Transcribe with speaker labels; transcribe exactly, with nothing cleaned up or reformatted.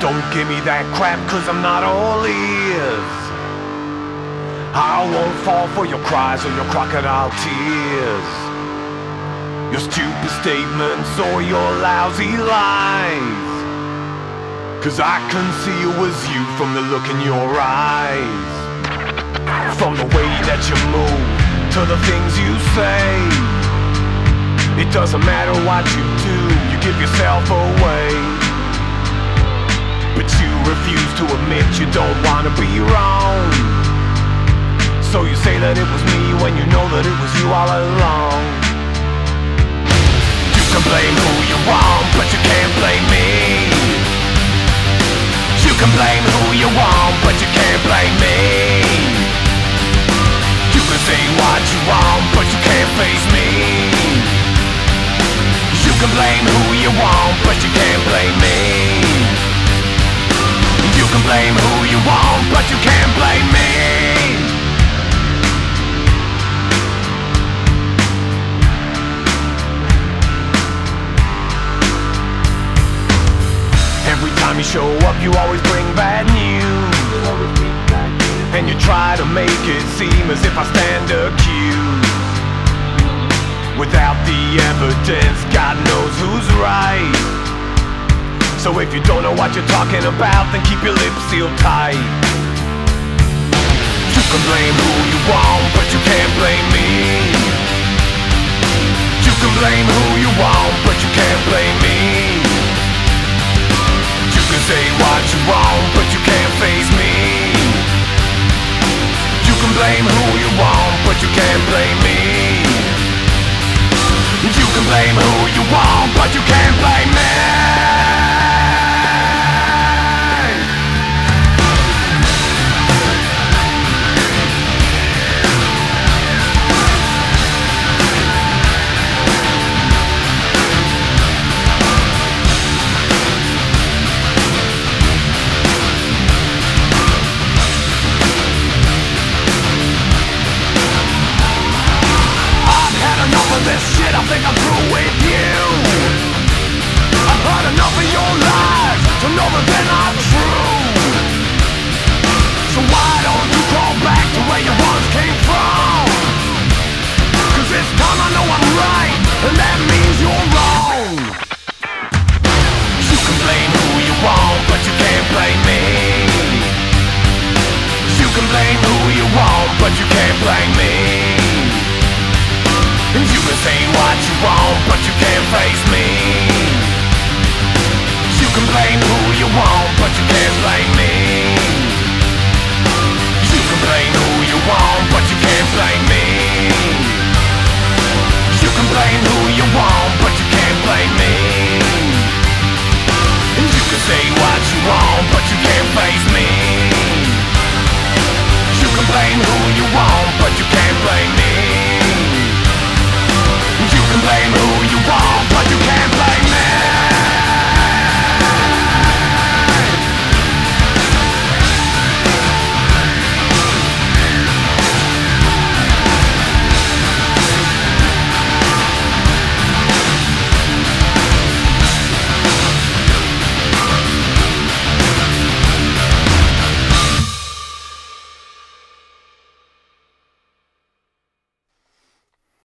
Speaker 1: Don't give me that crap, cause I'm not all ears. I won't fall for your cries or your crocodile tears, your stupid statements or your lousy lies. Cause I can see it was you from the look in your eyes, from the way that you move to the things you say. It doesn't matter what you do, you give yourself away. But you refuse to admit you don't wanna be wrong. So you say that it was me when you know that it was you all along. You can blame who you want, but you can't blame me. You can blame who you want, but you can't blame me. You can say what you want, but you can't face me. You can blame who you want, but you can't blame me. You can blame who you want, but you can't blame me. Every time you show up, you always bring bad news, and you try to make it seem as if I stand accused. Without the evidence, God knows who's right. So if you don't know what you're talking about, then keep your lips sealed tight. You can blame who you want, but you can't blame me. You can blame who you want, but you can't blame me. You can say what you want, but you can't face me. You can blame who you want, but you can't blame me. You can blame who you want, but you can't blame me. This shit, I think I'm through with you. I've heard enough of your lies to know that they're not true. So why don't you crawl back to where you once came from? Cause this time I know I'm right, and that means you're wrong. You can blame who you want, but you can't blame me. You can blame who you want, but you can't blame me. You can say what you want, but you can't face me. You can blame who